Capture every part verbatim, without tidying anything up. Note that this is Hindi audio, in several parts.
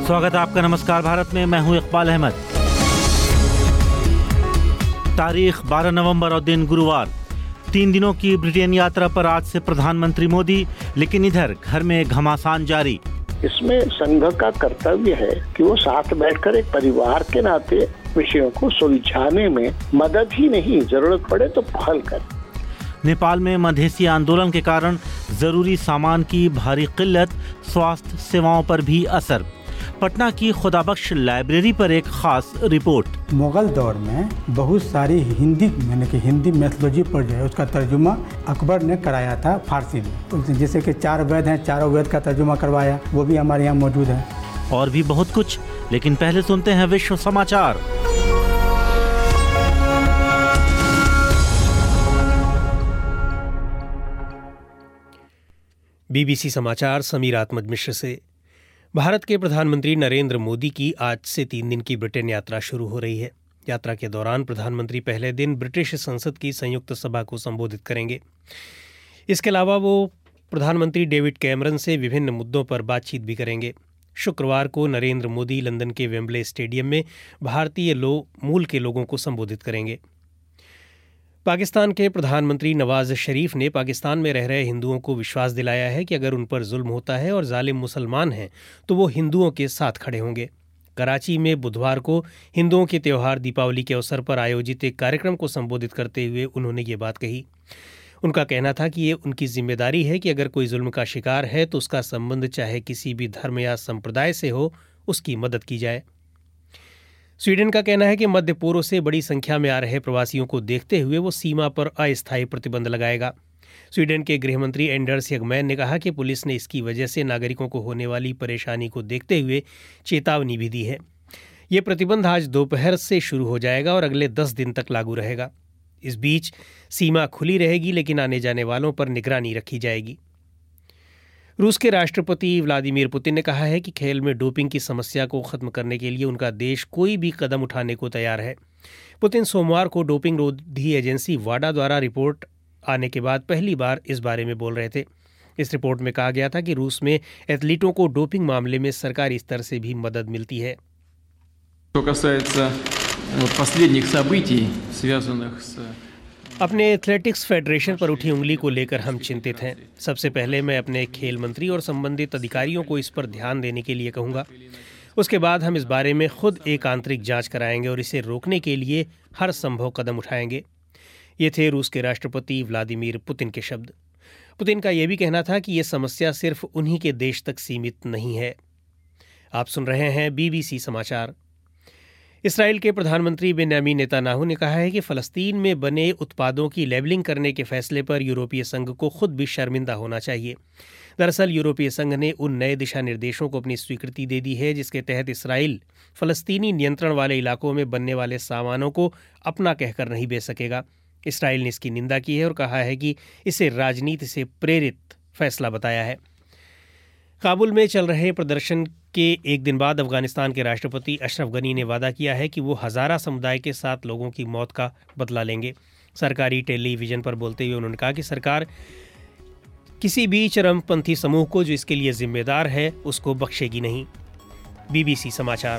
स्वागत है आपका नमस्कार भारत में। मैं हूं इकबाल अहमद। तारीख बारह नवंबर और दिन गुरुवार। तीन दिनों की ब्रिटेन यात्रा पर आज से प्रधानमंत्री मोदी, लेकिन इधर घर में घमासान जारी। इसमें संघ का कर्तव्य है कि वो साथ बैठकर एक परिवार के नाते विषयों को सुलझाने में मदद ही नहीं, जरूरत पड़े तो पहल करे। नेपाल में मधेसी आंदोलन के कारण जरूरी सामान की भारी किल्लत, स्वास्थ्य सेवाओं पर भी असर। पटना की खुदाबख्श लाइब्रेरी पर एक खास रिपोर्ट। मुगल दौर में बहुत सारी हिंदी यानी कि हिंदी मैथोलॉजी पर जो है उसका तर्जुमा अकबर ने कराया था फारसी में। जैसे कि चार वेद हैं, चारों वेद का तर्जुमा करवाया, वो भी हमारे यहाँ मौजूद है। और भी बहुत कुछ, लेकिन पहले सुनते हैं विश्व समाचार। बीबीसी समाचार समीर आत्मज मिश्र से। भारत के प्रधानमंत्री नरेंद्र मोदी की आज से तीन दिन की ब्रिटेन यात्रा शुरू हो रही है। यात्रा के दौरान प्रधानमंत्री पहले दिन ब्रिटिश संसद की संयुक्त सभा को संबोधित करेंगे। इसके अलावा वो प्रधानमंत्री डेविड कैमरन से विभिन्न मुद्दों पर बातचीत भी करेंगे। शुक्रवार को नरेंद्र मोदी लंदन के वेम्बले स्टेडियम में भारतीय लो मूल के लोगों को संबोधित करेंगे। पाकिस्तान के प्रधानमंत्री नवाज शरीफ ने पाकिस्तान में रह रहे हिंदुओं को विश्वास दिलाया है कि अगर उन पर जुल्म होता है और जालिम मुसलमान हैं तो वो हिंदुओं के साथ खड़े होंगे। कराची में बुधवार को हिंदुओं के त्यौहार दीपावली के अवसर पर आयोजित एक कार्यक्रम को संबोधित करते हुए उन्होंने ये बात कही। उनका कहना था कि ये उनकी जिम्मेदारी है कि अगर कोई जुल्म का शिकार है तो उसका संबंध चाहे किसी भी धर्म या संप्रदाय से हो, उसकी मदद की जाए। स्वीडन का कहना है कि मध्य पूर्व से बड़ी संख्या में आ रहे प्रवासियों को देखते हुए वो सीमा पर अस्थायी प्रतिबंध लगाएगा। स्वीडन के गृहमंत्री एंडर्स यगमैन ने कहा कि पुलिस ने इसकी वजह से नागरिकों को होने वाली परेशानी को देखते हुए चेतावनी भी दी है। ये प्रतिबंध आज दोपहर से शुरू हो जाएगा और अगले दस दिन तक लागू रहेगा। इस बीच सीमा खुली रहेगी, लेकिन आने जाने वालों पर निगरानी रखी जाएगी। रूस के राष्ट्रपति व्लादिमीर पुतिन ने कहा है कि खेल में डोपिंग की समस्या को खत्म करने के लिए उनका देश कोई भी कदम उठाने को तैयार है। पुतिन सोमवार को डोपिंग रोधी एजेंसी वाडा द्वारा रिपोर्ट आने के बाद पहली बार इस बारे में बोल रहे थे। इस रिपोर्ट में कहा गया था कि रूस में एथलीटों को डोपिंग मामले में सरकारी स्तर से भी मदद मिलती है। अपने एथलेटिक्स फेडरेशन पर उठी उंगली को लेकर हम चिंतित हैं। सबसे पहले मैं अपने खेल मंत्री और संबंधित अधिकारियों को इस पर ध्यान देने के लिए कहूँगा। उसके बाद हम इस बारे में खुद एक आंतरिक जांच कराएंगे और इसे रोकने के लिए हर संभव कदम उठाएंगे। ये थे रूस के राष्ट्रपति व्लादिमीर पुतिन के शब्द। पुतिन का यह भी कहना था कि ये समस्या सिर्फ उन्हीं के देश तक सीमित नहीं है। आप सुन रहे हैं बीबीसी समाचार। इसराइल के प्रधानमंत्री बेन्यामीन नेतन्याहू ने कहा है कि फ़लस्तीन में बने उत्पादों की लेबलिंग करने के फैसले पर यूरोपीय संघ को खुद भी शर्मिंदा होना चाहिए। दरअसल यूरोपीय संघ ने उन नए दिशा निर्देशों को अपनी स्वीकृति दे दी है जिसके तहत इसराइल फ़लस्तीनी नियंत्रण वाले इलाकों में बनने वाले सामानों को अपना कहकर नहीं बेच सकेगा। इसराइल ने इसकी निंदा की है और कहा है कि इसे राजनीति से प्रेरित फैसला बताया है। काबुल में चल रहे प्रदर्शन के एक दिन बाद अफगानिस्तान के राष्ट्रपति अशरफ गनी ने वादा किया है कि वो हज़ारा समुदाय के सात लोगों की मौत का बदला लेंगे। सरकारी टेलीविज़न पर बोलते हुए उन्होंने कहा कि सरकार किसी भी चरमपंथी समूह को जो इसके लिए जिम्मेदार है उसको बख्शेगी नहीं। बीबीसी समाचार।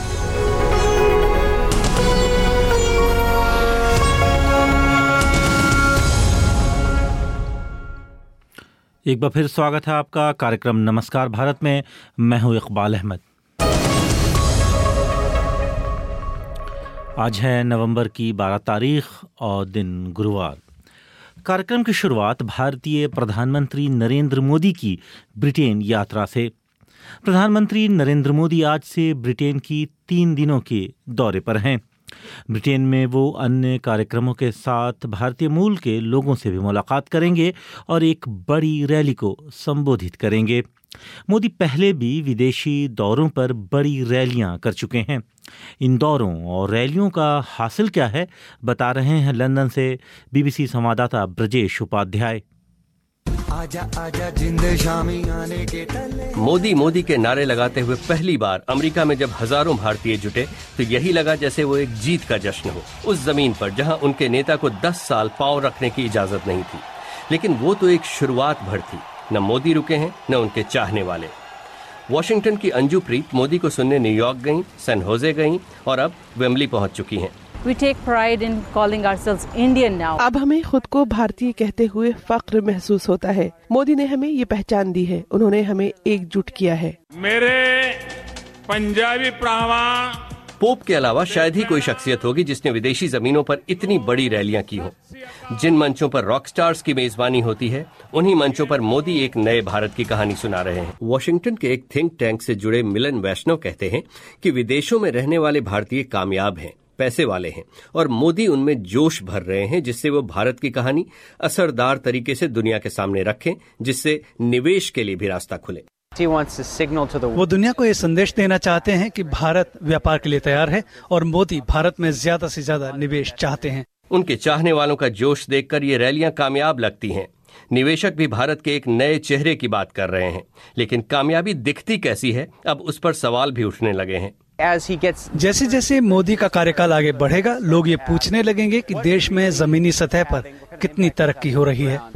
एक बार फिर स्वागत है आपका कार्यक्रम नमस्कार भारत में। मैं हूं इकबाल अहमद। आज है नवंबर की बारह तारीख और दिन गुरुवार। कार्यक्रम की शुरुआत भारतीय प्रधानमंत्री नरेंद्र मोदी की ब्रिटेन यात्रा से। प्रधानमंत्री नरेंद्र मोदी आज से ब्रिटेन की तीन दिनों के दौरे पर हैं। ब्रिटेन में वो अन्य कार्यक्रमों के साथ भारतीय मूल के लोगों से भी मुलाकात करेंगे और एक बड़ी रैली को संबोधित करेंगे। मोदी पहले भी विदेशी दौरों पर बड़ी रैलियां कर चुके हैं। इन दौरों और रैलियों का हासिल क्या है, बता रहे हैं लंदन से बीबीसी संवाददाता ब्रजेश उपाध्याय। आजा आजा जिंद शामी आने के तले। मोदी मोदी के नारे लगाते हुए पहली बार अमेरिका में जब हजारों भारतीय जुटे तो यही लगा जैसे वो एक जीत का जश्न हो, उस जमीन पर जहां उनके नेता को दस साल पांव रखने की इजाजत नहीं थी। लेकिन वो तो एक शुरुआत भर थी। न मोदी रुके हैं न उनके चाहने वाले। वॉशिंगटन की अंजू प्रीत मोदी को सुनने न्यूयॉर्क गईं, सैन होजे गईं और अब वेम्बली पहुंच चुकी हैं। We take pride in calling ourselves Indian now. अब हमें खुद को भारतीय कहते हुए फख्र महसूस होता है। मोदी ने हमें ये पहचान दी है, उन्होंने हमें एकजुट किया है। मेरे पंजाबी प्रावा पोप के अलावा शायद ही कोई शख्सियत होगी जिसने विदेशी जमीनों पर इतनी बड़ी रैलियां की हो। जिन मंचों पर रॉक स्टार्स की मेजबानी होती है, उन्हीं मंचों पर मोदी एक नए भारत की कहानी सुना रहे हैं। वॉशिंगटन के एक थिंक टैंक से जुड़े मिलन वैष्णव कहते हैं कि विदेशों में रहने वाले भारतीय कामयाब हैं, पैसे वाले हैं और मोदी उनमें जोश भर रहे हैं, जिससे वो भारत की कहानी असरदार तरीके से दुनिया के सामने रखें, जिससे निवेश के लिए भी रास्ता खुले। वो दुनिया को ये संदेश देना चाहते हैं कि भारत व्यापार के लिए तैयार है और मोदी भारत में ज्यादा से ज्यादा निवेश चाहते हैं। उनके चाहने वालों का जोश देखकर ये रैलियां कामयाब लगती हैं। निवेशक भी भारत के एक नए चेहरे की बात कर रहे हैं, लेकिन कामयाबी दिखती कैसी है, अब उस पर सवाल भी उठने लगे हैं। gets... जैसे जैसे मोदी का कार्यकाल आगे बढ़ेगा, लोग ये पूछने लगेंगे कि देश में जमीनी सतह पर कितनी तरक्की हो रही है।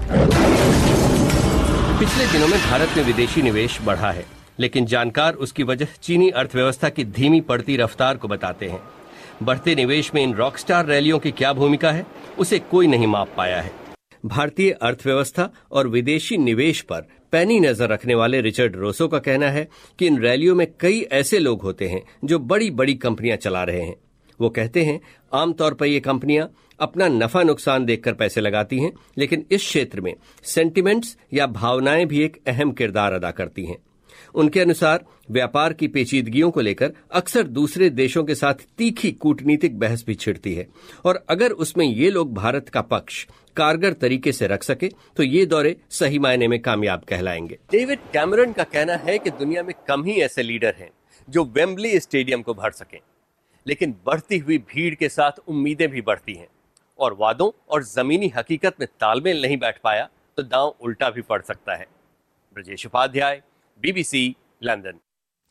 पिछले दिनों में भारत में विदेशी निवेश बढ़ा है, लेकिन जानकार उसकी वजह चीनी अर्थव्यवस्था की धीमी पड़ती रफ्तार को बताते हैं। बढ़ते निवेश में इन रॉकस्टार रैलियों की क्या भूमिका है, उसे कोई नहीं माप पाया है। भारतीय अर्थव्यवस्था और विदेशी निवेश पर पैनी नजर रखने वाले रिचर्ड रोसो का कहना है कि इन रैलियों में कई ऐसे लोग होते हैं जो बड़ी बड़ी कंपनियां चला रहे हैं। वो कहते हैं आमतौर पर ये कंपनियां अपना नफा नुकसान देखकर पैसे लगाती हैं, लेकिन इस क्षेत्र में सेंटिमेंट्स या भावनाएं भी एक अहम किरदार अदा करती हैं। उनके अनुसार व्यापार की पेचीदगियों को लेकर अक्सर दूसरे देशों के साथ तीखी कूटनीतिक बहस भी छिड़ती है और अगर उसमें ये लोग भारत का पक्ष कारगर तरीके से रख सके तो ये दौरे सही मायने में कामयाब कहलाएंगे। डेविड कैमरन का कहना है कि दुनिया में कम ही ऐसे लीडर हैं जो वेम्बली स्टेडियम को भर सकें, लेकिन बढ़ती हुई भीड़ के साथ उम्मीदें भी बढ़ती हैं और वादों और जमीनी हकीकत में तालमेल नहीं बैठ पाया तो दांव उल्टा भी पड़ सकता है। Brajesh Upadhyay, BBC, London.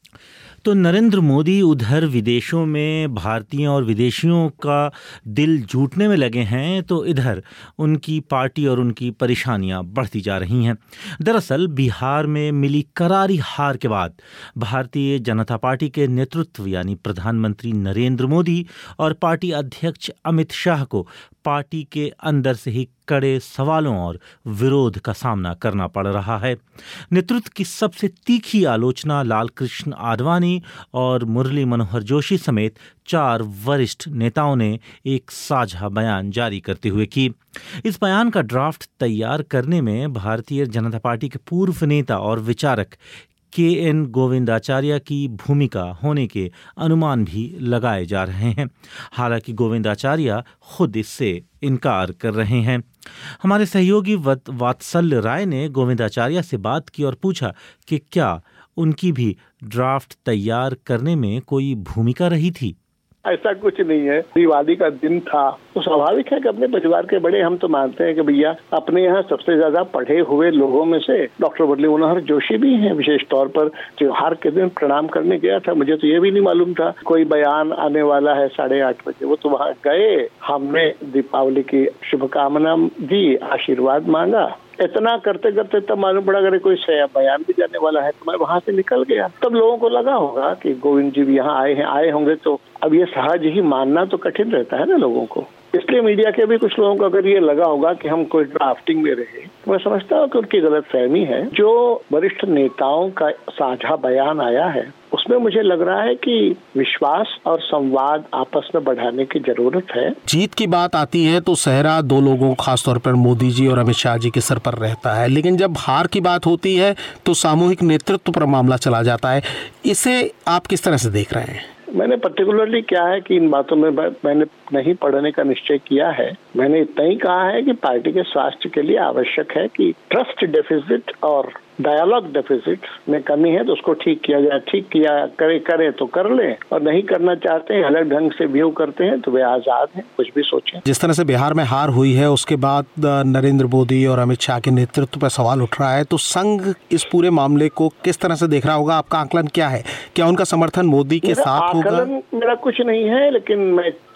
तो नरेंद्र मोदी उधर विदेशों में भारतीयों और विदेशियों का दिल जूटने में लगे हैं, तो इधर उनकी पार्टी और उनकी परेशानियां बढ़ती जा रही हैं। दरअसल बिहार में मिली करारी हार के बाद भारतीय जनता पार्टी के नेतृत्व यानी प्रधानमंत्री नरेंद्र मोदी और पार्टी अध्यक्ष अमित शाह को पार्टी के अंदर से ही कड़े सवालों और विरोध का सामना करना पड़ रहा है। नेतृत्व की सबसे तीखी आलोचना लाल कृष्ण आडवाणी और मुरली मनोहर जोशी समेत चार वरिष्ठ नेताओं ने एक साझा बयान जारी करते हुए की। इस बयान का ड्राफ्ट तैयार करने में भारतीय जनता पार्टी के पूर्व नेता और विचारक के एन गोविंदाचार्य की भूमिका होने के अनुमान भी लगाए जा रहे हैं। हालांकि गोविंदाचार्य खुद इससे इनकार कर रहे हैं। हमारे सहयोगी वात्सल्य राय ने गोविंदाचार्य से बात की और पूछा कि क्या उनकी भी ड्राफ्ट तैयार करने में कोई भूमिका रही थी। ऐसा कुछ नहीं है। दिवाली का दिन था तो स्वाभाविक है कि अपने परिवार के बड़े हम तो मानते हैं कि भैया अपने यहाँ सबसे ज्यादा पढ़े हुए लोगों में से डॉक्टर मुरली मनोहर जोशी भी हैं। विशेष तौर पर त्योहार के दिन प्रणाम करने गया था, मुझे तो ये भी नहीं मालूम था कोई बयान आने वाला है साढ़े आठ बजे। वो तो वहाँ गए, हमने दीपावली की शुभकामना दी, आशीर्वाद मांगा। इतना करते करते तब मालूम पड़ा अगर कोई बयान भी जाने वाला है तो मैं वहां से निकल गया। तब लोगों को लगा होगा कि गोविंद जी भी यहाँ आए हैं, आए होंगे तो अब ये सहज ही मानना तो कठिन रहता है ना लोगों को। इसलिए मीडिया के भी कुछ लोगों को अगर ये लगा होगा कि हम कोई ड्राफ्टिंग में रहे, तो मैं समझता हूँ कि उनकी गलत फहमी है। जो वरिष्ठ नेताओं का साझा बयान आया है उसमें मुझे लग रहा है कि विश्वास और संवाद आपस में बढ़ाने की जरूरत है। जीत की बात आती है तो सहरा दो लोगों खासतौर पर मोदी जी और अमित शाह जी के सर पर रहता है, लेकिन जब हार की बात होती है तो सामूहिक नेतृत्व पर मामला चला जाता है। इसे आप किस तरह से देख रहे हैं? मैंने पर्टिकुलरली क्या है कि इन बातों में मैंने नहीं पढ़ने का निश्चय किया है। मैंने इतना ही कहा है कि पार्टी के स्वास्थ्य के लिए आवश्यक है कि ट्रस्ट डेफिसिट और डायलॉग डेफिसिट में कमी है तो उसको ठीक किया जाए। ठीक किया करे करे तो कर ले, और नहीं करना चाहते हैं, अलग ढंग से व्यू करते हैं तो वे आजाद हैं, कुछ भी सोचें। जिस तरह से बिहार में हार हुई है उसके बाद नरेंद्र मोदी और अमित शाह के नेतृत्व पर सवाल उठ रहा है, तो संघ इस पूरे मामले को किस तरह से देख रहा होगा? आपका आकलन क्या है? क्या उनका समर्थन मोदी के साथ होगा? आकलन मेरा कुछ नहीं है, लेकिन मैं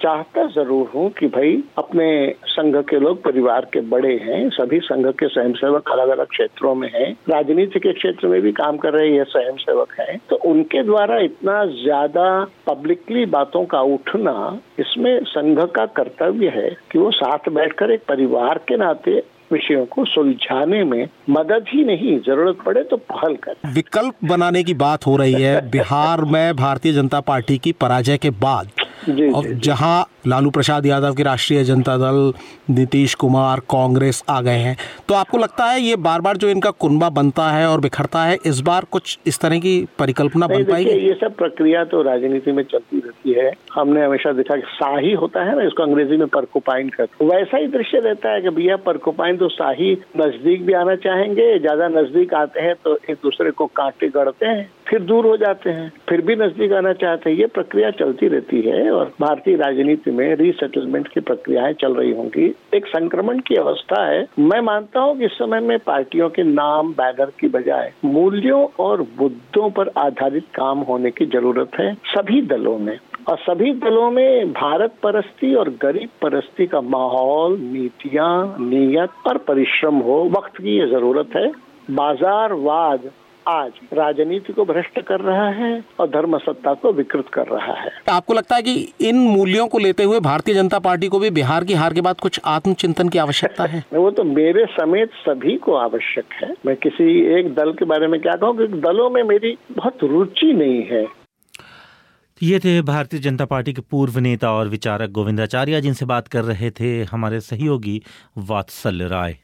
चाहता जरूर हूँ कि भाई अपने संघ के लोग परिवार के बड़े हैं, सभी संघ के स्वयंसेवक अलग अलग क्षेत्रों में हैं, राजनीति के क्षेत्र में भी काम कर रहे ये स्वयंसेवक हैं, तो उनके द्वारा इतना ज्यादा पब्लिकली बातों का उठना, इसमें संघ का कर्तव्य है कि वो साथ बैठकर एक परिवार के नाते विषयों को सुलझाने में मदद ही नहीं, जरूरत पड़े तो पहल करें। विकल्प बनाने की बात हो रही है बिहार में भारतीय जनता पार्टी की पराजय के बाद, जी, और जी, जहां लालू प्रसाद यादव की राष्ट्रीय जनता दल, नीतीश कुमार, कांग्रेस आ गए हैं, तो आपको लगता है ये बार बार जो इनका कुनबा बनता है और बिखरता है, इस बार कुछ इस तरह की परिकल्पना बन पाएगी? ये सब प्रक्रिया तो राजनीति में चलती रहती है। हमने हमेशा देखा कि शाही होता है ना, इसको अंग्रेजी में परकोपाइन कहते हैं, वैसा ही दृश्य रहता है कि भैया परकोपाइन तो शाही नजदीक भी आना चाहेंगे, ज्यादा नजदीक आते हैं तो एक दूसरे को कांटे गढ़ते हैं, फिर दूर हो जाते हैं, फिर भी नजदीक आना चाहते हैं। ये प्रक्रिया चलती रहती है और भारतीय राजनीति में रीसेटलमेंट की प्रक्रियाएं चल रही होंगी। एक संक्रमण की अवस्था है। मैं मानता हूँ कि इस समय में पार्टियों के नाम बैनर की बजाय मूल्यों और मुद्दों पर आधारित काम होने की जरूरत है सभी दलों में, और सभी दलों में भारत परस्ती और गरीब परस्ती का माहौल, नीतियां, नीयत और परिश्रम हो। वक्त की ये जरूरत है। बाजारवाद आज राजनीति को भ्रष्ट कर रहा है और धर्म सत्ता को विकृत कर रहा है। आपको लगता है कि इन मूल्यों को लेते हुए भारतीय जनता पार्टी को भी बिहार की हार के बाद कुछ आत्मचिंतन की आवश्यकता है? वो तो मेरे समेत सभी को आवश्यक है। मैं किसी एक दल के बारे में क्या कहूँ, क्योंकि दलों में मेरी बहुत रुचि नहीं है। ये थे भारतीय जनता पार्टी के पूर्व नेता और विचारक गोविंदाचार्य, जिनसे बात कर रहे थे हमारे सहयोगी वात्सल्य राय।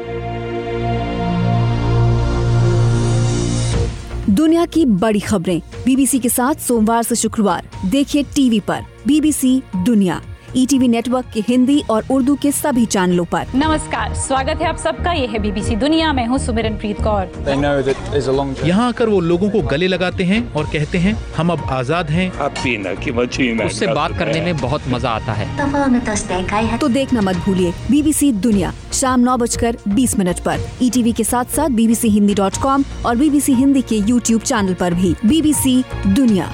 दुनिया की बड़ी खबरें बीबीसी के साथ सोमवार से शुक्रवार देखिए टीवी पर बीबीसी दुनिया, ईटीवी नेटवर्क के हिंदी और उर्दू के सभी चैनलों पर। नमस्कार, स्वागत है आप सबका। ये है बीबीसी दुनिया, मैं हूँ सुमिरनप्रीत कौर। यहाँ आकर वो लोगों को गले लगाते हैं और कहते हैं हम अब आजाद हैं। उससे बात करने में बहुत मजा आता है। तो देखना मत भूलिए बीबीसी दुनिया शाम नौ बजकर बीस मिनट पर ईटीवी के साथ साथ बीबीसी हिंदी डॉट कॉम और बीबीसी हिंदी के यूट्यूब चैनल पर भी। बीबीसी दुनिया।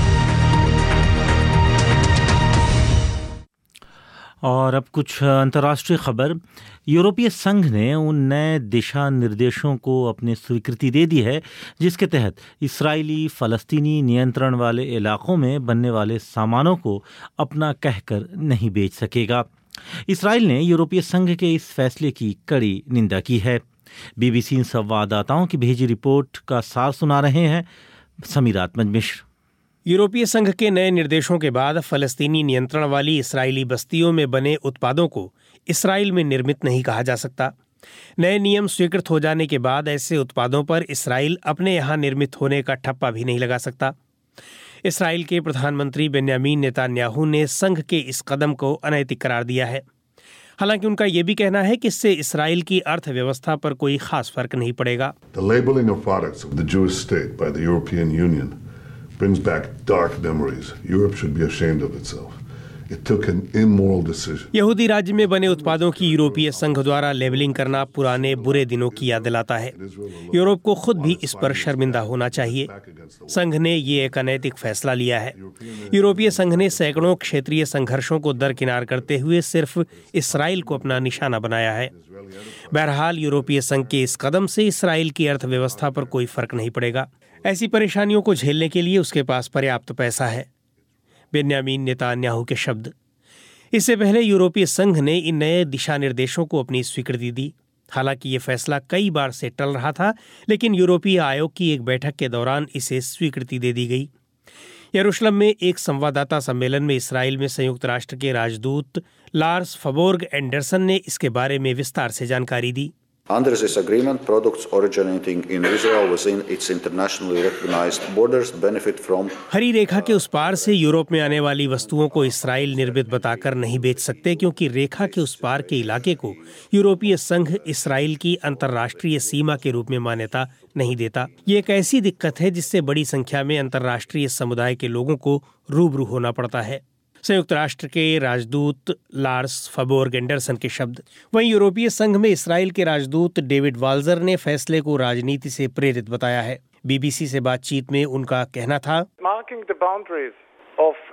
और अब कुछ अंतर्राष्ट्रीय खबर। यूरोपीय संघ ने उन नए दिशा निर्देशों को अपनी स्वीकृति दे दी है जिसके तहत इस्राएली फ़लस्तीनी नियंत्रण वाले इलाकों में बनने वाले सामानों को अपना कहकर नहीं बेच सकेगा। इस्राएल ने यूरोपीय संघ के इस फैसले की कड़ी निंदा की है। बीबीसी संवाददाताओं की भेजी रिपोर्ट का सार सुना रहे हैं समीर आत्मज मिश्र। यूरोपीय संघ के नए निर्देशों के बाद फलस्तीनी नियंत्रण वाली इस्राएली बस्तियों में बने उत्पादों को इस्राएल में निर्मित नहीं कहा जा सकता। नए नियम स्वीकृत हो जाने के बाद ऐसे उत्पादों पर इस्राएल अपने यहाँ निर्मित होने का ठप्पा भी नहीं लगा सकता। इस्राएल के प्रधानमंत्री बेन्यामीन नेतान्याहू ने संघ के इस कदम को अनैतिक करार दिया है। हालांकि उनका यह भी कहना है कि इससे इस्राएल की अर्थव्यवस्था पर कोई खास फर्क नहीं पड़ेगा। The labeling of products of the Jewish state by the European Union brings back dark memories. Europe should be ashamed of itself. It took an immoral decision. यहूदी राज्य में बने उत्पादों की यूरोपीय संघ द्वारा लेबलिंग करना पुराने बुरे दिनों की याद दिलाता है। यूरोप को खुद भी इस पर शर्मिंदा होना चाहिए। संघ ने ये एक अनैतिक फैसला लिया है। यूरोपीय संघ ने सैकड़ों क्षेत्रीय संघर्षों को दरकिनार करते हुए सिर्फ इस्राएल को अपना निशाना बनाया है। बहरहाल यूरोपीय संघ के इस कदम से इस्राएल की अर्थव्यवस्था पर कोई फर्क नहीं पड़ेगा। ऐसी परेशानियों को झेलने के लिए उसके पास पर्याप्त पैसा है। बेन्यामीन नेतान्याहू के शब्द। इससे पहले यूरोपीय संघ ने इन नए दिशा निर्देशों को अपनी स्वीकृति दी। हालांकि ये फैसला कई बार से टल रहा था, लेकिन यूरोपीय आयोग की एक बैठक के दौरान इसे स्वीकृति दे दी गई। यरूशलेम में एक संवाददाता सम्मेलन में इस्राएल में संयुक्त राष्ट्र के राजदूत लार्स फबोर्ग एंडरसन ने इसके बारे में विस्तार से जानकारी दी। Under this agreement, products originating in Israel within its internationally recognized borders benefit from हरी रेखा के उस पार से यूरोप में आने वाली वस्तुओं को इस्राएल निर्मित बताकर नहीं बेच सकते, क्योंकि रेखा के उस पार के इलाके को यूरोपीय संघ इस्राएल की अंतर्राष्ट्रीय सीमा के रूप में मान्यता नहीं देता। ये एक ऐसी दिक्कत है जिससे बड़ी संख्या में अंतर्राष्ट्रीय समुदाय के लोगों को रूबरू होना पड़ता है। संयुक्त राष्ट्र के राजदूत लार्स फबोर्ग एंडरसन के शब्द। वहीं यूरोपीय संघ में इस्राएल के राजदूत डेविड वाल्जर ने फैसले को राजनीति से प्रेरित बताया है। बीबीसी से बातचीत में उनका कहना था, Marking the boundaries of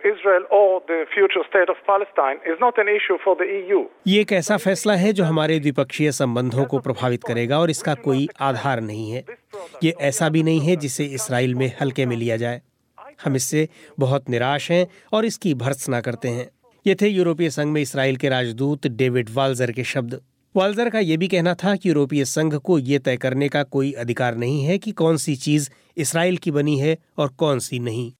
Israel or the future state of Palestine is not an issue for the E U. ये एक ऐसा फैसला है जो हमारे द्विपक्षीय संबंधों को प्रभावित करेगा और इसका कोई आधार नहीं है। ये ऐसा भी नहीं है जिसे इसराइल में हल्के में लिया जाए। हम इससे बहुत निराश हैं और इसकी भर्त्सना करते हैं। ये थे यूरोपीय संघ में इसराइल के राजदूत डेविड वाल्जर के शब्द। वाल्जर का ये भी कहना था कि यूरोपीय संघ को ये तय करने का कोई अधिकार नहीं है कि कौन सी चीज़ इसराइल की बनी है और कौन सी नहीं।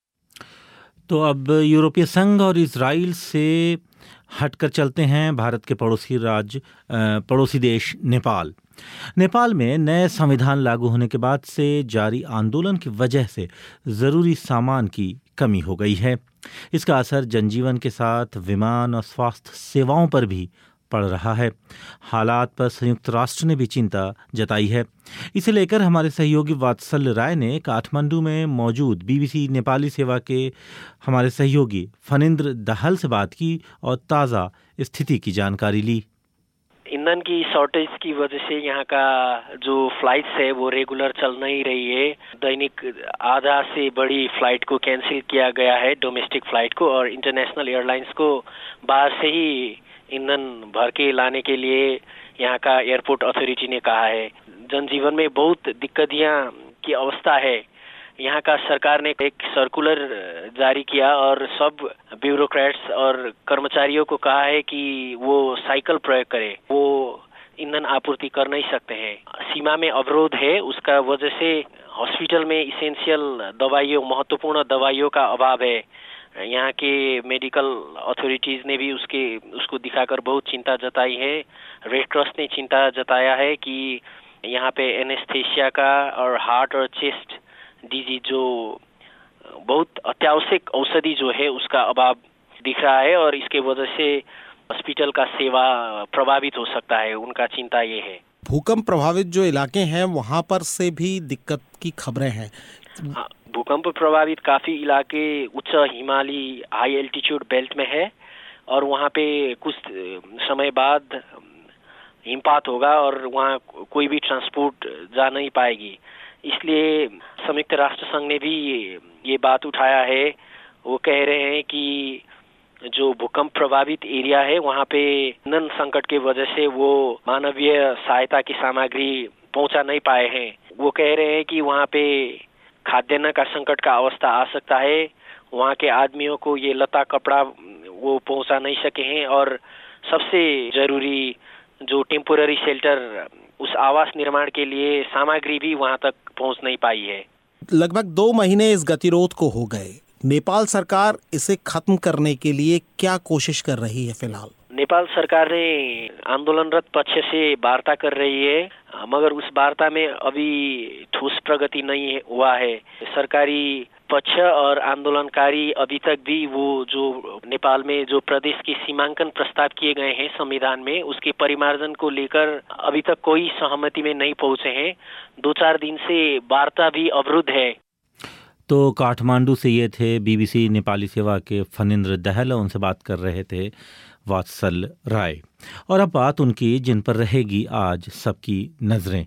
तो अब यूरोपीय संघ और इसराइल से हटकर चलते हैं भारत के पड़ोसी राज्य पड़ोसी देश नेपाल। नेपाल में नए संविधान लागू होने के बाद से जारी आंदोलन की वजह से ज़रूरी सामान की कमी हो गई है। इसका असर जनजीवन के साथ विमान और स्वास्थ्य सेवाओं पर भी पड़ रहा है। हालात पर संयुक्त राष्ट्र ने भी चिंता जताई है। इसे लेकर हमारे सहयोगी वात्सल्य राय ने काठमांडू में मौजूद बीबीसी नेपाली सेवा के हमारे सहयोगी फनिंद्र दहल से बात की और ताज़ा स्थिति की जानकारी ली। ईंधन की शॉर्टेज की वजह से यहाँ का जो फ्लाइट्स है वो रेगुलर चल नहीं रही है। दैनिक आधा से बड़ी फ्लाइट को कैंसिल किया गया है, डोमेस्टिक फ्लाइट को, और इंटरनेशनल एयरलाइंस को बाहर से ही ईंधन भर के लाने के लिए यहाँ का एयरपोर्ट अथॉरिटी ने कहा है। जनजीवन में बहुत दिक्कतियाँ की अवस्था है। यहाँ का सरकार ने एक सर्कुलर जारी किया और सब ब्यूरोक्रेट्स और कर्मचारियों को कहा है कि वो साइकिल प्रयोग करें। वो ईंधन आपूर्ति कर नहीं सकते हैं। सीमा में अवरोध है, उसका वजह से हॉस्पिटल में इसेंशियल दवाइयों, महत्वपूर्ण दवाइयों का अभाव है। यहाँ के मेडिकल अथॉरिटीज ने भी उसके उसको दिखाकर बहुत चिंता जताई है। रेड क्रॉस ने चिंता जताया है कि यहाँ पे एनेस्थेसिया का और हार्ट और चेस्ट डिजीज जो बहुत अत्यावश्यक औषधि जो है उसका अभाव दिख रहा है और इसके वजह से हॉस्पिटल का सेवा प्रभावित हो सकता है। उनका चिंता ये है। भूकंप प्रभावित जो इलाके हैं वहाँ पर से भी दिक्कत की खबरें हैं। भूकंप प्रभावित काफी इलाके उच्च हिमालयी हाई एल्टीट्यूड बेल्ट में है और वहाँ पे कुछ समय बाद हिमपात होगा और वहाँ कोई भी ट्रांसपोर्ट जा नहीं पाएगी। इसलिए संयुक्त राष्ट्र संघ ने भी ये बात उठाया है। वो कह रहे हैं कि जो भूकंप प्रभावित एरिया है वहाँ पे ईंधन संकट के वजह से वो मानवीय सहायता की सामग्री पहुँचा नहीं पाए हैं। वो कह रहे हैं कि वहाँ पे खाद्यान्न का संकट का अवस्था आ सकता है। वहाँ के आदमियों को ये लता कपड़ा वो पहुँचा नहीं सके हैं और सबसे जरूरी जो टेम्पोररी शेल्टर, उस आवास निर्माण के लिए सामग्री भी वहाँ तक पहुँच नहीं पाई है। लगभग दो महीने इस गतिरोध को हो गए। नेपाल सरकार इसे खत्म करने के लिए क्या कोशिश कर रही है? फिलहाल नेपाल सरकार ने आंदोलनरत पक्ष से वार्ता कर रही है, मगर उस वार्ता में अभी ठोस प्रगति नहीं हुआ है। सरकारी पक्ष और आंदोलनकारी अभी तक भी वो जो नेपाल में जो प्रदेश के सीमांकन प्रस्ताव किए गए हैं संविधान में, उसके परिमार्जन को लेकर अभी तक कोई सहमति में नहीं पहुंचे हैं। दो चार दिन से वार्ता भी अवरुद्ध है। तो काठमांडू से ये थे बीबीसी नेपाली सेवा के फनिंद्र दहल, उनसे बात कर रहे थे वात्सल राय। और अब बात उनकी जिन पर रहेगी आज सबकी नजरें।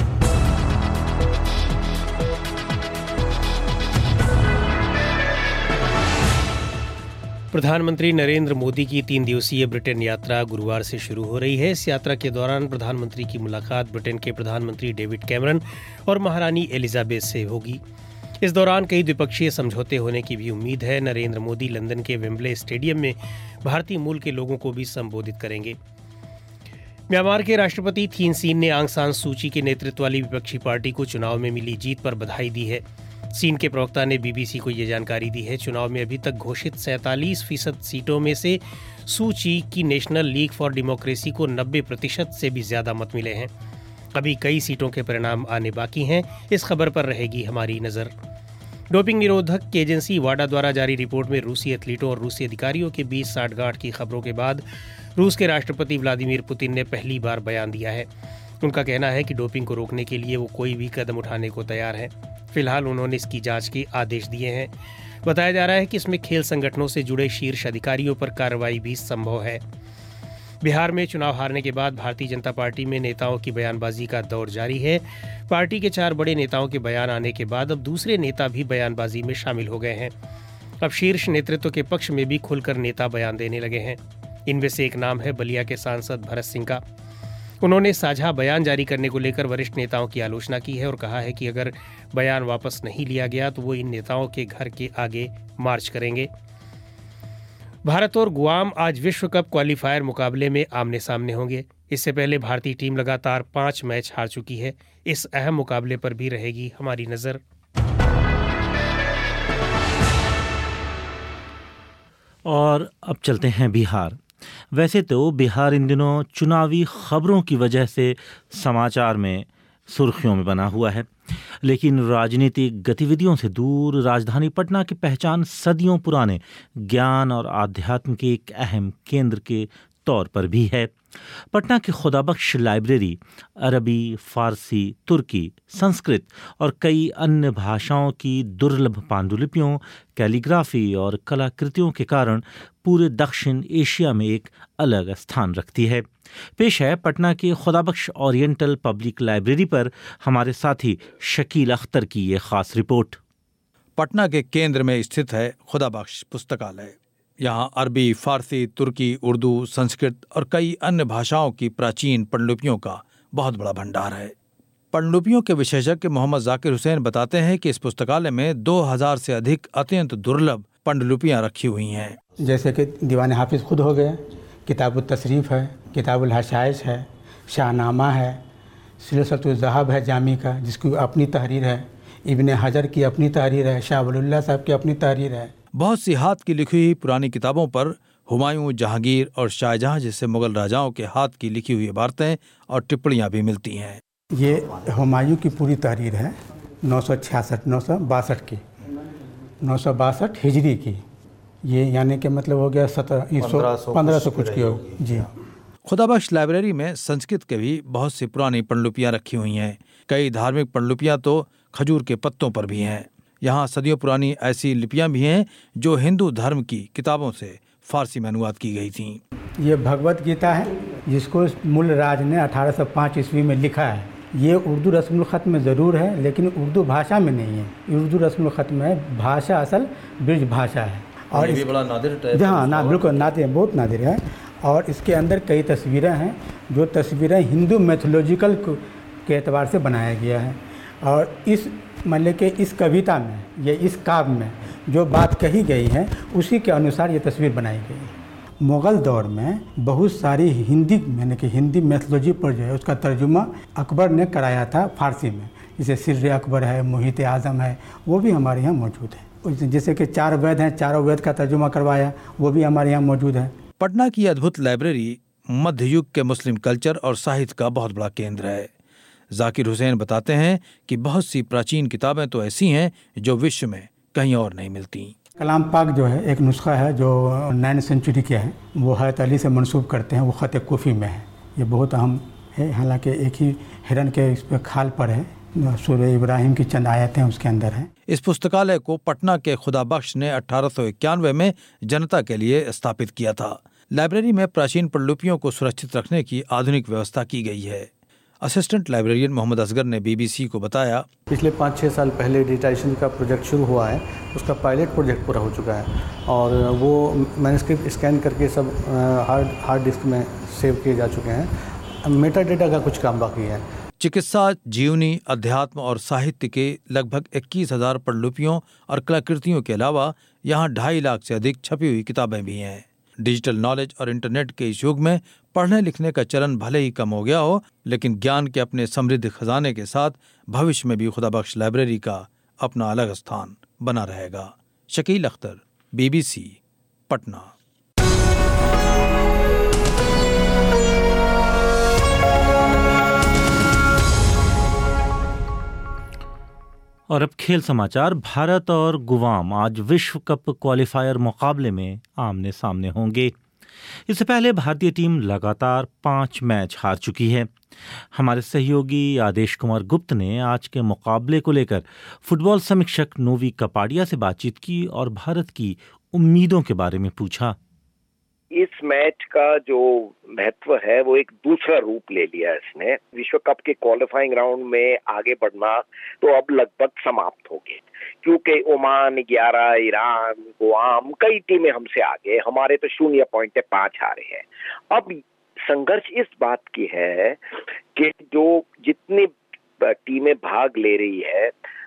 प्रधानमंत्री नरेंद्र मोदी की तीन दिवसीय ब्रिटेन यात्रा गुरुवार से शुरू हो रही है। इस यात्रा के दौरान प्रधानमंत्री की मुलाकात ब्रिटेन के प्रधानमंत्री डेविड कैमरन और महारानी एलिजाबेथ से होगी। इस दौरान कई द्विपक्षीय समझौते होने की भी उम्मीद है। नरेंद्र मोदी लंदन के वेम्बले स्टेडियम में भारतीय मूल के लोगों को भी संबोधित करेंगे। म्यांमार के राष्ट्रपति थीन सीन ने आंग सान सूची के नेतृत्व वाली विपक्षी पार्टी को चुनाव में मिली जीत पर बधाई दी है। सीन के प्रवक्ता ने बीबीसी को ये जानकारी दी है। चुनाव में अभी तक घोषित सैंतालीस फीसद सीटों में से सूची की नेशनल लीग फॉर डेमोक्रेसी को नब्बे प्रतिशत से भी ज्यादा मत मिले हैं। अभी कई सीटों के परिणाम आने बाकी हैं। इस खबर पर रहेगी हमारी नज़र। डोपिंग निरोधक एजेंसी वाडा द्वारा जारी रिपोर्ट में रूसी एथलीटों और रूसी अधिकारियों के बीच साठगांठ की खबरों के बाद रूस के राष्ट्रपति व्लादिमीर पुतिन ने पहली बार बयान दिया है। उनका कहना है कि डोपिंग को रोकने के लिए वो कोई भी कदम उठाने को तैयार है। फिलहाल उन्होंने इसकी जांच के आदेश दिए हैं। बताया जा रहा है कि इसमें खेल संगठनों से जुड़े शीर्ष अधिकारियों पर कार्रवाई भी संभव है। बिहार में चुनाव हारने के बाद भारतीय जनता पार्टी में नेताओं की बयानबाजी का दौर जारी है। पार्टी के चार बड़े नेताओं के बयान आने के बाद अब दूसरे नेता भी बयानबाजी में शामिल हो गए हैं। अब शीर्ष नेतृत्व के पक्ष में भी खुलकर नेता बयान देने लगे हैं। इनमें से एक नाम है बलिया के सांसद भरत सिंह का। उन्होंने साझा बयान जारी करने को लेकर वरिष्ठ नेताओं की आलोचना की है और कहा है कि अगर बयान वापस नहीं लिया गया तो वो इन नेताओं के घर के आगे मार्च करेंगे। भारत और गुआम आज विश्व कप क्वालीफायर मुकाबले में आमने सामने होंगे। इससे पहले भारतीय टीम लगातार पांच मैच हार चुकी है। इस अहम मुकाबले पर भी रहेगी हमारी नजर। और अब चलते हैं बिहार। वैसे तो बिहार इन दिनों चुनावी खबरों की वजह से समाचार में सुर्खियों में बना हुआ है, लेकिन राजनीतिक गतिविधियों से दूर राजधानी पटना की पहचान सदियों पुराने ज्ञान और आध्यात्म के एक अहम केंद्र के तौर पर भी है। पटना की खुदाबख्श लाइब्रेरी अरबी, फारसी, तुर्की, संस्कृत और कई अन्य भाषाओं की दुर्लभ पांडुलिपियों, कैलीग्राफी और कलाकृतियों के कारण पूरे दक्षिण एशिया में एक अलग स्थान रखती है। पेश है पटना की खुदाबख्श ओरिएंटल पब्लिक लाइब्रेरी पर हमारे साथी शकील अख्तर की ये खास रिपोर्ट। पटना के केंद्र में स्थित है खुदाबख्श पुस्तकालय। यहाँ अरबी, फारसी, तुर्की, उर्दू, संस्कृत और कई अन्य भाषाओं की प्राचीन पांडुलिपियों का बहुत बड़ा भंडार है। पांडुलिपियों के विशेषज्ञ मोहम्मद जाकिर हुसैन बताते हैं कि इस पुस्तकालय में दो हज़ार से अधिक अत्यंत दुर्लभ पांडुलिपियाँ रखी हुई हैं। जैसे कि दीवान हाफिज खुद हो गए, किताबुल तशरीफ है, किताबुल हशाइश है, शाहनामा है, सिलसिलतुल ज़हब है जामी का जिसकी अपनी तहरीर है, इब्ने हजर की अपनी तहरीर है, शाह वलीउल्लाह साहब की अपनी तहरीर है। बहुत सी हाथ की लिखी हुई पुरानी किताबों पर हुमायूं, जहांगीर और शाहजहां जैसे मुगल राजाओं के हाथ की लिखी हुई इबारतें और टिप्पणियां भी मिलती हैं। ये हुमायूं की पूरी तहरीर है, नौ सौ छियासठ नौ सौ बासठ की, नौ सौ बासठ हिजरी की। ये यानी कि मतलब हो गया सत्रह पंद्रह सौ कुछ की होगी। जी हाँ। खुदाबख्श लाइब्रेरी में संस्कृत के भी बहुत सी पुरानी पांडुलिपियाँ रखी हुई हैं। कई धार्मिक पांडुलिपियाँ तो खजूर के पत्तों पर भी हैं। यहाँ सदियों पुरानी ऐसी लिपियाँ भी हैं जो हिंदू धर्म की किताबों से फारसी में अनुवाद की गई थीं। ये भगवत गीता है जिसको मूल राज ने अठारह सौ पाँच ईस्वी में लिखा है। ये उर्दू रस्मुल ख़त में ज़रूर है लेकिन उर्दू भाषा में नहीं है। उर्दू रस्मुल ख़त में भाषा असल ब्रिज भाषा है और ये भी बड़ा नादिर। हाँ ना बिल्कुल नादिर, बहुत नादिर है। और इसके अंदर कई तस्वीरें हैं जो तस्वीरें हिंदू मैथोलॉजिकल के एतबार से बनाया गया है। और इस मतलब कि इस कविता में या इस काव्य में जो बात कही गई है उसी के अनुसार ये तस्वीर बनाई गई है। मुग़ल दौर में बहुत सारी हिंदी यानी कि हिंदी मैथोलॉजी पर जो है उसका तर्जुमा अकबर ने कराया था फारसी में। जैसे सिर्र अकबर है, मुहित आज़म है, वो भी हमारे यहाँ मौजूद है। जैसे कि चार वेद हैं, चारों वेद का तर्जुमा करवाया, वो भी हमारे यहाँ मौजूद है। पटना की अद्भुत लाइब्रेरी मध्य युग के मुस्लिम कल्चर और साहित्य का बहुत बड़ा केंद्र है। जाकिर हुसैन बताते हैं कि बहुत सी प्राचीन किताबें तो ऐसी हैं जो विश्व में कहीं और नहीं मिलती। कलाम पाक जो है एक नुस्खा है जो नाइन सेंचुरी के है, वो हैत अली से मंसूब करते हैं, वो ख़त कूफी में है। ये बहुत अहम है, हालांकि एक ही हिरन के इस पर खाल पर है, सूरह इब्राहिम की चंद आयतें उसके अंदर हैं। इस पुस्तकालय को पटना के खुदाबख्श ने अठारह सौ इक्यानवे में जनता के लिए स्थापित किया था। लाइब्रेरी में प्राचीन पांडुलिपियों को सुरक्षित रखने की आधुनिक व्यवस्था की गई है। असिस्टेंट लाइब्रेरियन मोहम्मद असगर ने बीबीसी को बताया, पिछले पाँच छः साल पहले डिजिटाइजेशन का प्रोजेक्ट शुरू हुआ है, उसका पायलट प्रोजेक्ट पूरा हो चुका है और वो मैन्युस्क्रिप्ट स्कैन करके सब हार्ड हार्ड डिस्क में सेव किए जा चुके हैं। मेटा डेटा का कुछ काम बाकी है। चिकित्सा, जीवनी, अध्यात्म और साहित्य के लगभग इक्कीस हजार पांडुलिपियों और कलाकृतियों के अलावा यहाँ ढाई लाख से अधिक छपी हुई किताबें भी हैं। डिजिटल नॉलेज और इंटरनेट के इस युग में पढ़ने लिखने का चलन भले ही कम हो गया हो, लेकिन ज्ञान के अपने समृद्ध खजाने के साथ भविष्य में भी खुदाबख्श लाइब्रेरी का अपना अलग स्थान बना रहेगा। शकील अख्तर, बीबीसी, पटना। और अब खेल समाचार। भारत और गुआम आज विश्व कप क्वालीफायर मुकाबले में आमने सामने होंगे। इससे पहले भारतीय टीम लगातार पांच मैच हार चुकी है। हमारे सहयोगी आदेश कुमार गुप्त ने आज के मुकाबले को लेकर फुटबॉल समीक्षक नोवी कपाडिया से बातचीत की और भारत की उम्मीदों के बारे में पूछा। इस मैच का जो महत्व है वो एक दूसरा रूप ले लिया इसने। विश्व कप के क्वालिफाइंग राउंड में आगे बढ़ना तो अब लगभग समाप्त हो गए, क्योंकि ओमान ग्यारह, ईरान, गुआम, कई टीमें हमसे आगे, हमारे तो शून्य पॉइंट है, पांच हारे हैं। अब संघर्ष इस बात की है कि जो जितनी टीमें भाग ले रही है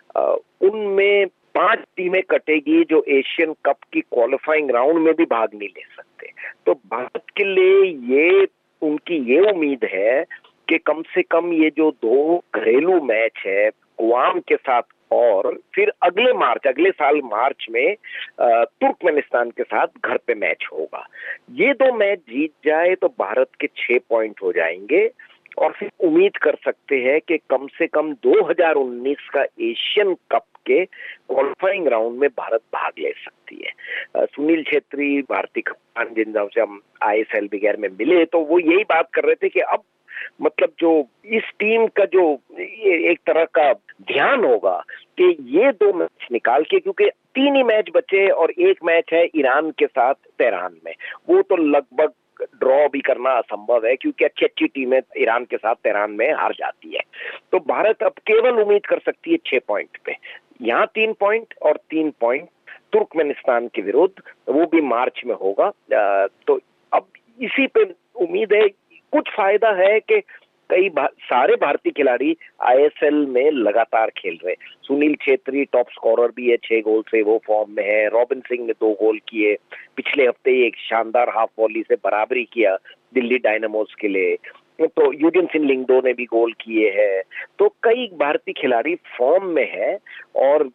उनमें पांच टीमें कटेगी जो एशियन कप की क्वालिफाइंग राउंड में भी भाग नहीं ले सकते। तो भारत के लिए ये उनकी ये उम्मीद है कि कम से कम ये जो दो घरेलू मैच है गुआम के साथ और फिर अगले मार्च अगले साल मार्च में तुर्कमेनिस्तान के साथ घर पे मैच होगा, ये दो मैच जीत जाए तो भारत के छह पॉइंट हो जाएंगे और फिर उम्मीद कर सकते हैं कि कम से कम दो हज़ार उन्नीस का एशियन कप के क्वालिफाइंग राउंड में भारत भाग ले सकती है। सुनील छेत्री भारतीय कप्तान जिन से हम आईएसएल वगैरह में मिले तो वो यही बात कर रहे थे कि अब मतलब जो इस टीम का जो एक तरह का ध्यान होगा कि ये दो मैच निकाल के, क्योंकि तीन ही मैच बचे और एक मैच है ईरान के साथ तेहरान में, वो तो लगभग ड्रॉ भी करना असंभव है क्योंकि अच्छी अच्छी टीमें ईरान के साथ तेहरान में हार जाती है। तो भारत अब केवल उम्मीद कर सकती है छह पॉइंट पे, यहाँ तीन पॉइंट और तीन पॉइंट तुर्कमेनिस्तान के विरुद्ध, वो भी मार्च में होगा। तो अब इसी पे उम्मीद है। कुछ फायदा है कि कई भा, सारे भारतीय खिलाड़ी आईएसएल में लगातार खेल रहे। सुनील छेत्री टॉप स्कोरर भी है, छह गोल से वो फॉर्म में है। रॉबिन सिंह ने दो गोल किए, पिछले हफ्ते एक शानदार हाफ वॉली से बराबरी किया दिल्ली डायनामोस के लिए। तो यूजिन सिंह लिंगडो ने भी गोल किए हैं। तो कई भारतीय खिलाड़ी फॉर्म में है और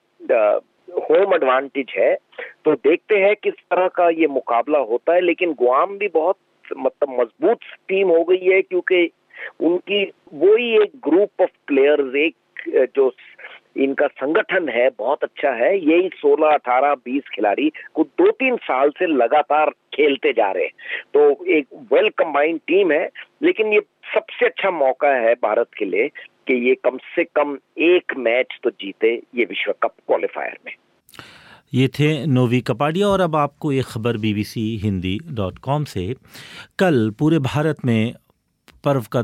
होम एडवांटेज है। तो देखते हैं किस तरह का ये मुकाबला होता है। लेकिन गुआम भी बहुत मतलब मजबूत टीम हो गई है क्योंकि उनकी वही एक ग्रुप ऑफ प्लेयर्स, एक जो इनका संगठन है बहुत अच्छा है। यही सोलह, अठारह, बीस खिलाड़ी कुछ दो तीन साल से लगातार खेलते जा रहे हैं। तो एक वेल कंबाइंड टीम है। लेकिन ये सबसे अच्छा मौका है भारत के लिए कि ये कम से कम एक मैच तो जीते ये विश्व कप क्वालिफायर में। ये थे नोवी कपाडिया। और अब आपको ये खबर बीबीसी हिंदी डॉट कॉम से। कल पूरे भारत में पर्व का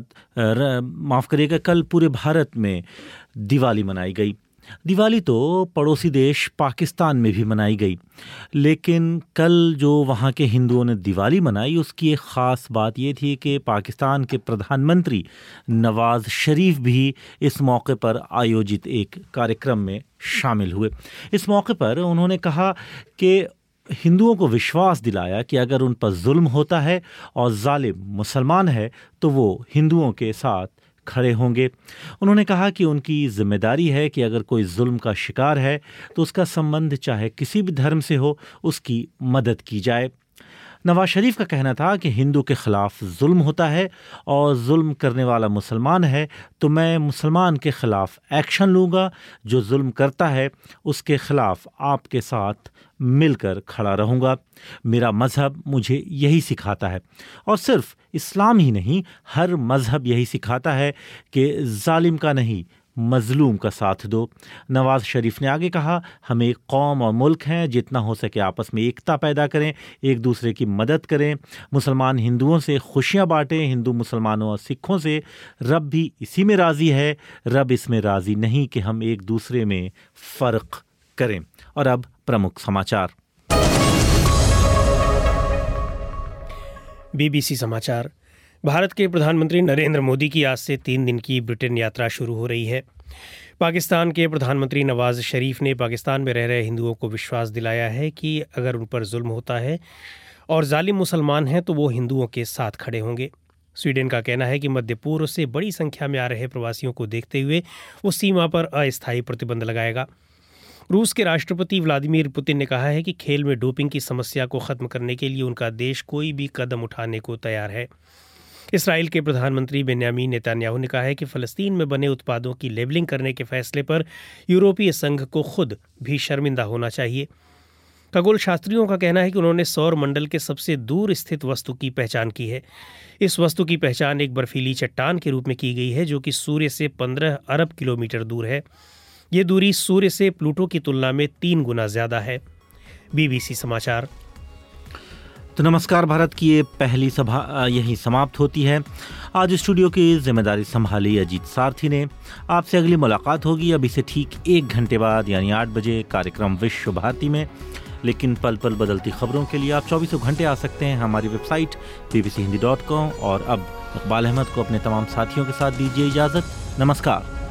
माफ़ करिएगा कल पूरे भारत में दिवाली मनाई गई। दिवाली तो पड़ोसी देश पाकिस्तान में भी मनाई गई, लेकिन कल जो वहाँ के हिंदुओं ने दिवाली मनाई उसकी एक ख़ास बात ये थी कि पाकिस्तान के प्रधानमंत्री नवाज़ शरीफ भी इस मौके पर आयोजित एक कार्यक्रम में शामिल हुए। इस मौके पर उन्होंने कहा कि हिंदुओं को विश्वास दिलाया कि अगर उन पर जुल्म होता है और जालिम मुसलमान है तो वो हिंदुओं के साथ खड़े होंगे। उन्होंने कहा कि उनकी जिम्मेदारी है कि अगर कोई जुल्म का शिकार है तो उसका संबंध चाहे किसी भी धर्म से हो, उसकी मदद की जाए। नवाज शरीफ का कहना था कि हिंदू के ख़िलाफ़ जुल्म होता है और जुल्म करने वाला मुसलमान है तो मैं मुसलमान के ख़िलाफ़ एक्शन लूँगा, जो जुल्म करता है उसके ख़िलाफ़ आपके साथ मिलकर खड़ा रहूँगा। मेरा मज़हब मुझे यही सिखाता है और सिर्फ़ इस्लाम ही नहीं, हर मज़हब यही सिखाता है कि जालिम का नहीं मज़लूम का साथ दो। नवाज़ शरीफ ने आगे कहा, हम एक कौम और मुल्क हैं, जितना हो सके आपस में एकता पैदा करें, एक दूसरे की मदद करें, मुसलमान हिंदुओं से खुशियाँ बांटें, हिंदू मुसलमानों और सिखों से। रब भी इसी में राज़ी है, रब इसमें राज़ी नहीं कि हम एक दूसरे में फ़र्क करें। और अब प्रमुख समाचार। बीबीसी समाचार। भारत के प्रधानमंत्री नरेंद्र मोदी की आज से तीन दिन की ब्रिटेन यात्रा शुरू हो रही है। पाकिस्तान के प्रधानमंत्री नवाज शरीफ ने पाकिस्तान में रह रहे हिंदुओं को विश्वास दिलाया है कि अगर उन पर जुल्म होता है और जालिम मुसलमान हैं तो वो हिंदुओं के साथ खड़े होंगे। स्वीडन का कहना है कि मध्य पूर्व से बड़ी संख्या में आ रहे प्रवासियों को देखते हुए वो सीमा पर अस्थायी प्रतिबंध लगाएगा। रूस के राष्ट्रपति व्लादिमीर पुतिन ने कहा है कि खेल में डोपिंग की समस्या को ख़त्म करने के लिए उनका देश कोई भी कदम उठाने को तैयार है। इसराइल के प्रधानमंत्री बेन्यामीन नेतन्याहू ने कहा है कि फ़लस्तीन में बने उत्पादों की लेबलिंग करने के फैसले पर यूरोपीय संघ को खुद भी शर्मिंदा होना चाहिए। खगोल शास्त्रियों का कहना है कि उन्होंने सौर मंडल के सबसे दूर स्थित वस्तु की पहचान की है। इस वस्तु की पहचान एक बर्फीली चट्टान के रूप में की गई है जो कि सूर्य से पंद्रह अरब किलोमीटर दूर है। ये दूरी सूर्य से प्लूटो की तुलना में तीन गुना ज़्यादा है। बीबीसी समाचार। तो नमस्कार भारत की ये पहली सभा यहीं समाप्त होती है। आज स्टूडियो की जिम्मेदारी संभाली अजीत सारथी ने। आपसे अगली मुलाकात होगी अभी से ठीक एक घंटे बाद, यानी आठ बजे कार्यक्रम विश्व भारती में। लेकिन पल पल बदलती खबरों के लिए आप चौबीसों घंटे आ सकते हैं हमारी website B B C Hindi dot com. और अब इकबाल अहमद को अपने तमाम साथियों के साथ दीजिए इजाज़त। नमस्कार।